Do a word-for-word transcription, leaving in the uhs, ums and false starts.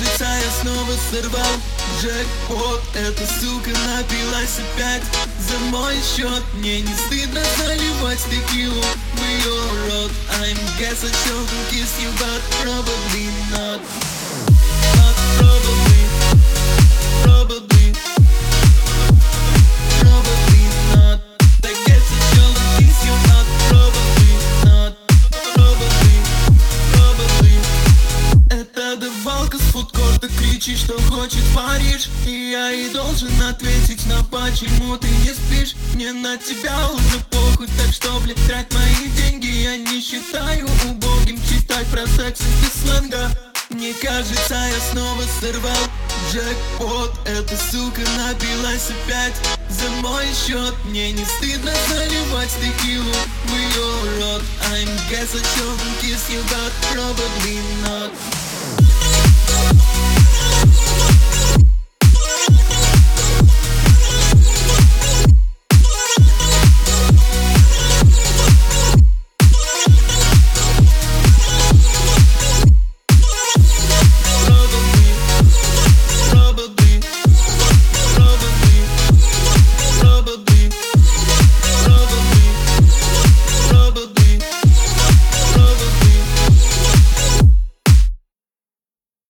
кажется, я снова сорвал джекпот. Эта сука напилась опять за мой счет. Мне не стыдно заливать текилу в ее рот. I'm guess I shouldn't kiss you, but probably not. Not probably, probably, probably not. I guess I shouldn't kiss you, not probably, not probably, probably. Это давалка с фудкорта кричит, что хочет в Париж. И я ей должен ответить на почему ты не спишь. Мне на тебя уже похуй, так что, блядь, трать мои деньги. Я не считаю убогим читать про секс без сленга. Мне кажется, я снова сорвал джекпот. Эта сука напилась опять за мой счет. Мне не стыдно заливать текилу в ее рот. I'm guess I shouldn't kiss you, but probably not.